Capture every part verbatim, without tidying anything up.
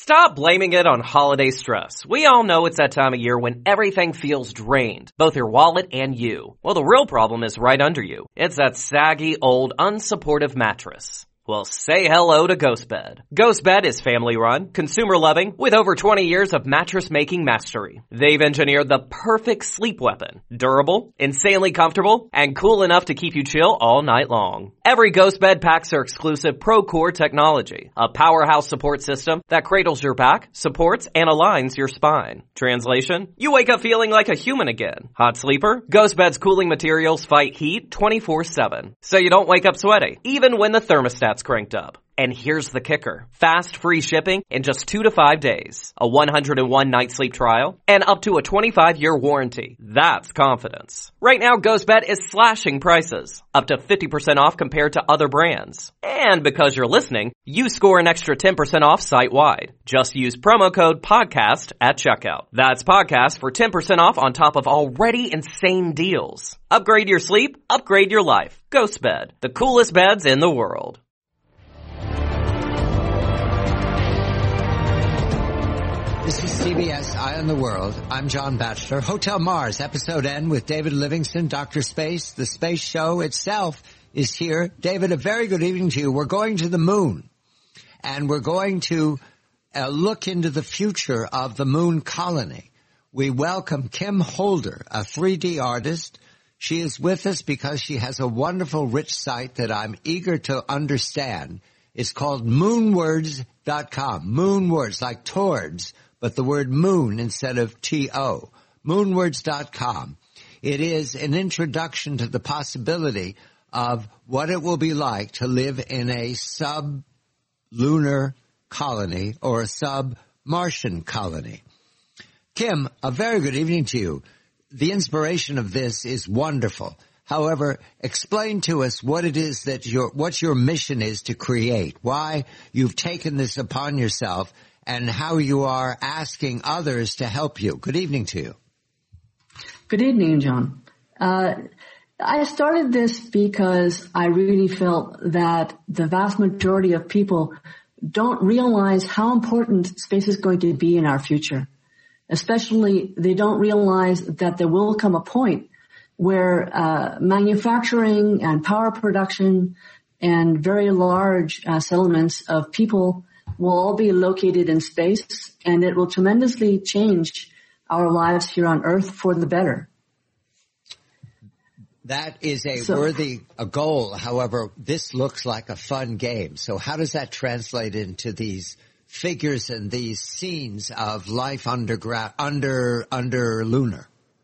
Stop blaming it on holiday stress. We all know it's that time of year when everything feels drained, both your wallet and you. Well, the real problem is right under you. It's that saggy, old, unsupportive mattress. Well, say hello to GhostBed. GhostBed is family-run, consumer-loving, with over twenty years of mattress-making mastery. They've engineered the perfect sleep weapon. Durable, insanely comfortable, and cool enough to keep you chill all night long. Every GhostBed packs their exclusive ProCore technology, a powerhouse support system that cradles your back, supports, and aligns your spine. Translation? You wake up feeling like a human again. Hot sleeper? GhostBed's cooling materials fight heat twenty-four seven, so you don't wake up sweaty, even when the thermostat's cranked up. And here's the kicker. Fast, free shipping in just two to five days. A one hundred one night sleep trial. And up to a twenty-five year warranty. That's confidence. Right now, GhostBed is slashing prices. Up to fifty percent off compared to other brands. And because you're listening, you score an extra ten percent off site-wide. Just use promo code PODCAST at checkout. That's PODCAST for ten percent off on top of already insane deals. Upgrade your sleep. Upgrade your life. GhostBed. The coolest beds in the world. This is C B S Eye on the World. I'm John Batchelor. Hotel Mars, Episode N with David Livingston, Doctor Space. The space show itself is here. David, a very good evening to you. We're going to the moon, and we're going to uh, look into the future of the moon colony. We welcome Kim Holder, a three D artist. She is with us because she has a wonderful, rich site that I'm eager to understand. It's called moonwords dot com. Moonwords, like towards, but the word moon instead of T O. moonwords dot com. It is an introduction to the possibility of what it will be like to live in a sub-lunar colony or a sub-Martian colony. Kim, a very good evening to you. The inspiration of this is wonderful. However, explain to us what it is that your, what your mission is to create, why you've taken this upon yourself, and how you are asking others to help you. Good evening to you. Good evening, John. Uh, I started this because I really felt that the vast majority of people don't realize how important space is going to be in our future. Especially, they don't realize that there will come a point where uh, manufacturing and power production and very large uh, settlements of people will all be located in space, and it will tremendously change our lives here on Earth for the better. That is a so, worthy a goal. However, this looks like a fun game. So how does that translate into these figures and these scenes of life underground, under, under lunar?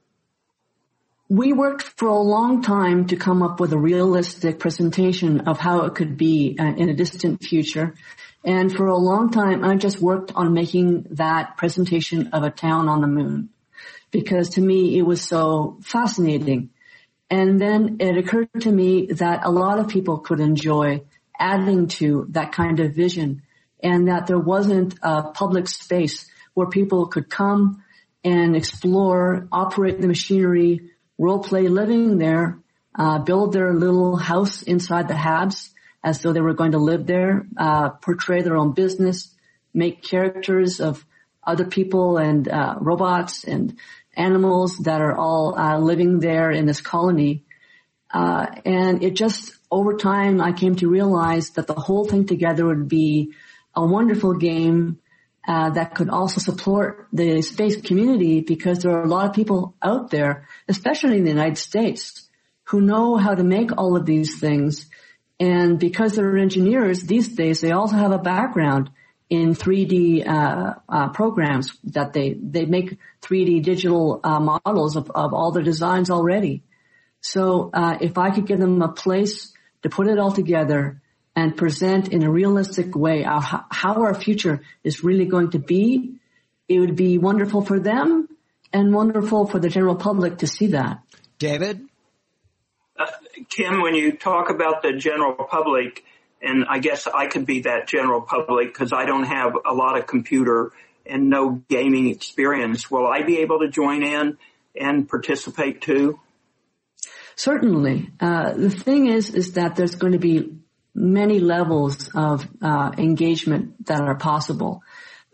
We worked for a long time to come up with a realistic presentation of how it could be uh, in a distant future. And for a long time, I just worked on making that presentation of a town on the moon, because to me, it was so fascinating. And then it occurred to me that a lot of people could enjoy adding to that kind of vision, and that there wasn't a public space where people could come and explore, operate the machinery, role play living there, uh, build their little house inside the Habs as though they were going to live there, uh, portray their own business, make characters of other people and uh, robots and animals that are all uh, living there in this colony. Uh, and it just, over time, I came to realize that the whole thing together would be a wonderful game uh, that could also support the space community, because there are a lot of people out there, especially in the United States, who know how to make all of these things. And because they're engineers these days, they also have a background in three D uh, uh programs that they they make three D digital uh, models of, of all the designs already. So uh if I could give them a place to put it all together and present in a realistic way our, how our future is really going to be, it would be wonderful for them and wonderful for the general public to see that. David? Uh, Kim, when you talk about the general public, and I guess I could be that general public because I don't have a lot of computer and no gaming experience, will I be able to join in and participate too? Certainly. Uh, the thing is, is that there's going to be many levels of uh, engagement that are possible.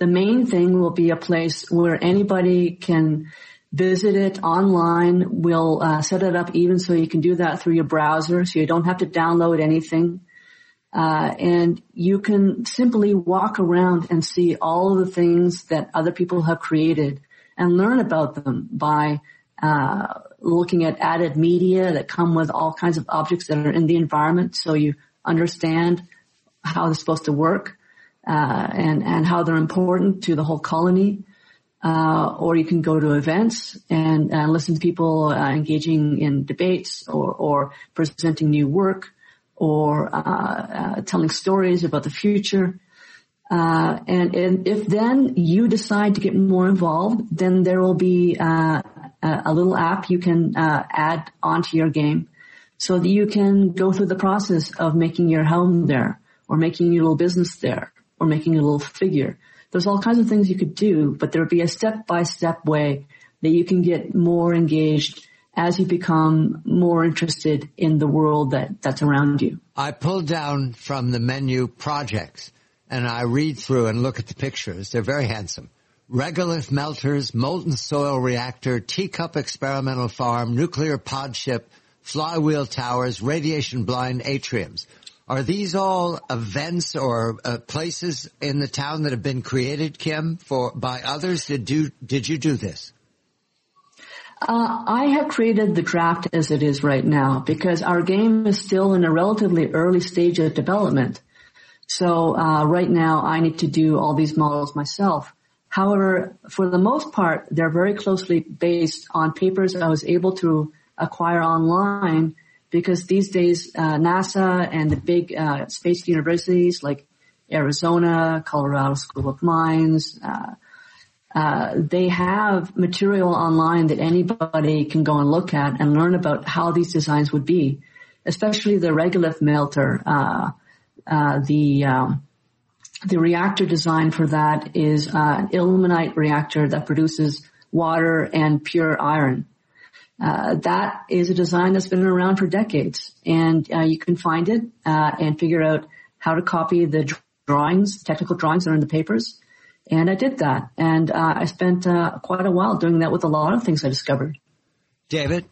The main thing will be a place where anybody can visit it online. We'll uh, set it up even so you can do that through your browser, so you don't have to download anything. Uh, and you can simply walk around and see all of the things that other people have created and learn about them by uh looking at added media that come with all kinds of objects that are in the environment, so you understand how they're supposed to work uh and and how they're important to the whole colony. Uh or you can go to events and uh, listen to people uh, engaging in debates or or presenting new work or uh, uh telling stories about the future. Uh, and, and if then you decide to get more involved, then there will be uh, a, a little app you can uh, add onto your game so that you can go through the process of making your home there or making your little business there or making a little figure. There's all kinds of things you could do, but there would be a step-by-step way that you can get more engaged as you become more interested in the world that, that's around you. I pulled down from the menu projects, and I read through and look at the pictures. They're very handsome. Regolith melters, molten soil reactor, teacup experimental farm, nuclear pod ship, flywheel towers, radiation blind atriums. Are these all events or uh, places in the town that have been created, Kim, for by others? Did you, did you do this? Uh, I have created the draft as it is right now because our game is still in a relatively early stage of development. So uh right now I need to do all these models myself. However, for the most part, they're very closely based on papers I was able to acquire online because these days uh NASA and the big uh space universities like Arizona, Colorado School of Mines, uh uh they have material online that anybody can go and look at and learn about how these designs would be, especially the regolith melter. Uh Uh, the, um, the reactor design for that is, uh, an ilmenite reactor that produces water and pure iron. Uh, that is a design that's been around for decades, and, uh, you can find it, uh, and figure out how to copy the drawings, technical drawings that are in the papers. And I did that, and, uh, I spent, uh, quite a while doing that with a lot of things I discovered. David?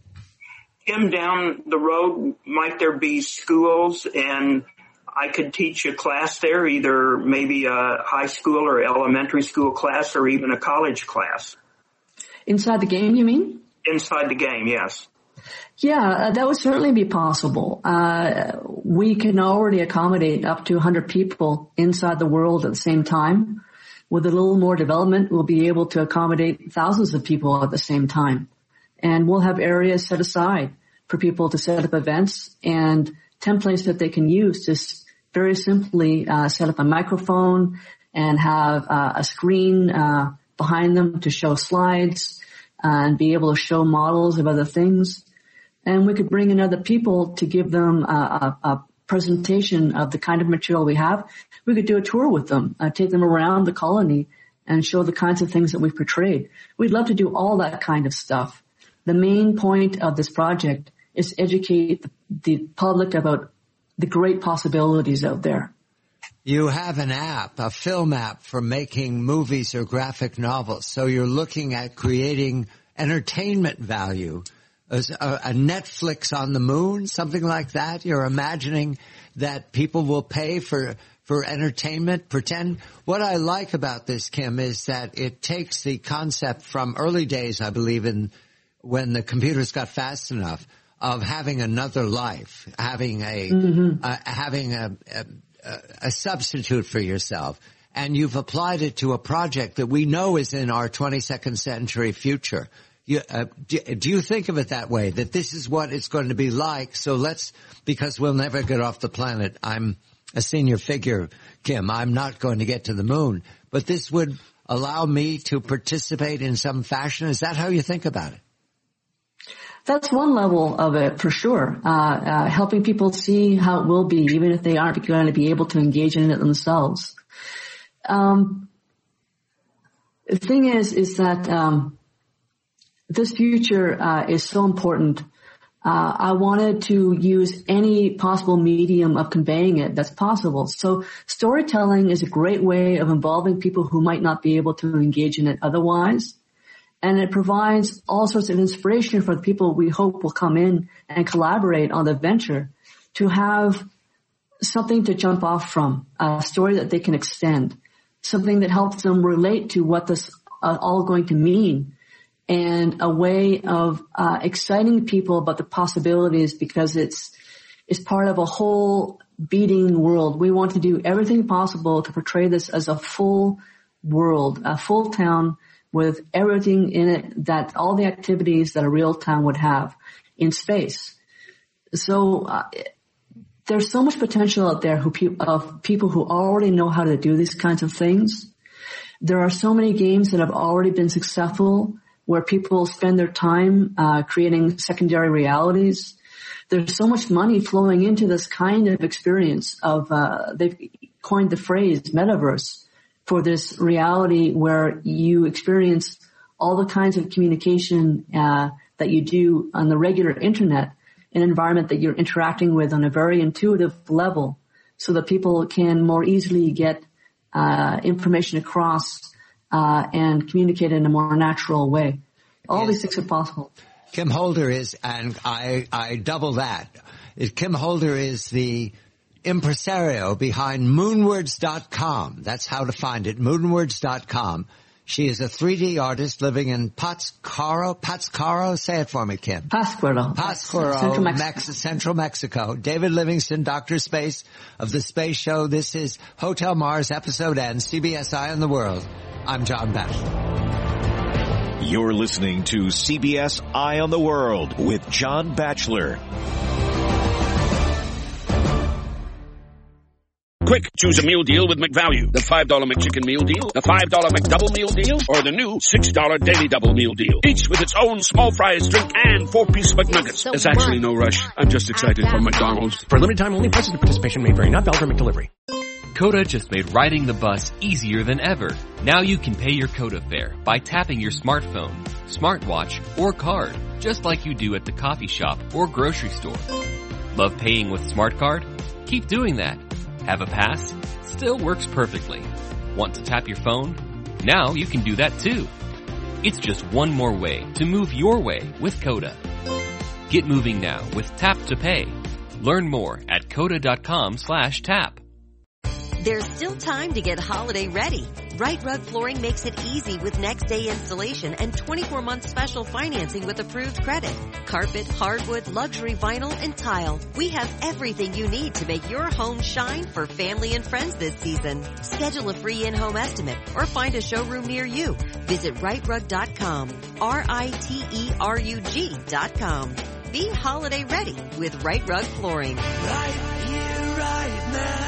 Kim, down the road, might there be schools and I could teach a class there, either maybe a high school or elementary school class or even a college class? Inside the game, you mean? Inside the game, yes. Yeah, uh, that would certainly be possible. Uh, we can already accommodate up to one hundred people inside the world at the same time. With a little more development, we'll be able to accommodate thousands of people at the same time. And we'll have areas set aside for people to set up events and templates that they can use to very simply uh, set up a microphone and have uh, a screen uh, behind them to show slides uh, and be able to show models of other things. And we could bring in other people to give them a, a, a presentation of the kind of material we have. We could do a tour with them, uh, take them around the colony and show the kinds of things that we've portrayed. We'd love to do all that kind of stuff. The main point of this project is to educate the, the public about the great possibilities out there. You have an app, a film app for making movies or graphic novels. So you're looking at creating entertainment value, a, a Netflix on the moon, something like that. You're imagining that people will pay for, for entertainment. Pretend. What I like about this, Kim, is that it takes the concept from early days, I believe, in when the computers got fast enough, of having another life, having a, mm-hmm. uh, having a, a, a substitute for yourself. And you've applied it to a project that we know is in our twenty-second century future. You, uh, do, do you think of it that way, that this is what it's going to be like? So let's, because we'll never get off the planet. I'm a senior figure, Kim. I'm not going to get to the moon, but this would allow me to participate in some fashion. Is that how you think about it? That's one level of it, for sure. Uh, uh, helping people see how it will be, even if they aren't going to be able to engage in it themselves. Um, the thing is, is that, um, this future, uh, is so important Uh, I wanted to use any possible medium of conveying it that's possible. So storytelling is a great way of involving people who might not be able to engage in it otherwise. And it provides all sorts of inspiration for the people we hope will come in and collaborate on the venture to have something to jump off from, a story that they can extend, something that helps them relate to what this uh, all going to mean, and a way of uh, exciting people about the possibilities, because it's it's part of a whole beating world. We want to do everything possible to portray this as a full world, a full town with everything in it, that all the activities that a real town would have in space. So uh, there's so much potential out there who pe- of people who already know how to do these kinds of things. There are so many games that have already been successful where people spend their time uh creating secondary realities. There's so much money flowing into this kind of experience of, uh they've coined the phrase metaverse for this reality where you experience all the kinds of communication uh that you do on the regular internet, an environment that you're interacting with on a very intuitive level, so that people can more easily get uh information across uh and communicate in a more natural way. All yes. These things are possible. Kim Holder is, and I I double that. Kim Holder is the impresario behind moonwords dot com. That's how to find it, moonwords dot com. She is a three D artist living in Pátzcuaro. Pátzcuaro? Say it for me, Kim. Pátzcuaro. Pátzcuaro, Central Mexico. Mex- Central Mexico. David Livingston, Doctor Space of The Space Show. This is Hotel Mars, Episode N, C B S Eye on the World. I'm John Batchelor. You're listening to C B S Eye on the World with John Batchelor. Quick, choose a meal deal with McValue. The five dollar McChicken meal deal, the five dollar McDouble meal deal, or the new six dollar Daily Double meal deal. Each with its own small fries, drink, and four-piece McNuggets. There's actually no rush. I'm just excited for McDonald's. For a limited time only, prices and participation may vary. Not valid for McDelivery. Coda just made riding the bus easier than ever. Now you can pay your Coda fare by tapping your smartphone, smartwatch, or card, just like you do at the coffee shop or grocery store. Love paying with Smart Card? Keep doing that. Have a pass? Still works perfectly. Want to tap your phone? Now you can do that too. It's just one more way to move your way with Coda. Get moving now with Tap to Pay. Learn more at coda.com slash tap. There's still time to get holiday ready. Right Rug Flooring makes it easy with next day installation and twenty-four month special financing with approved credit. Carpet, hardwood, luxury vinyl, and tile. We have everything you need to make your home shine for family and friends this season. Schedule a free in-home estimate or find a showroom near you. Visit right rug dot com. R I T E R U G dot com. Be holiday ready with Right Rug Flooring. Right here, right now.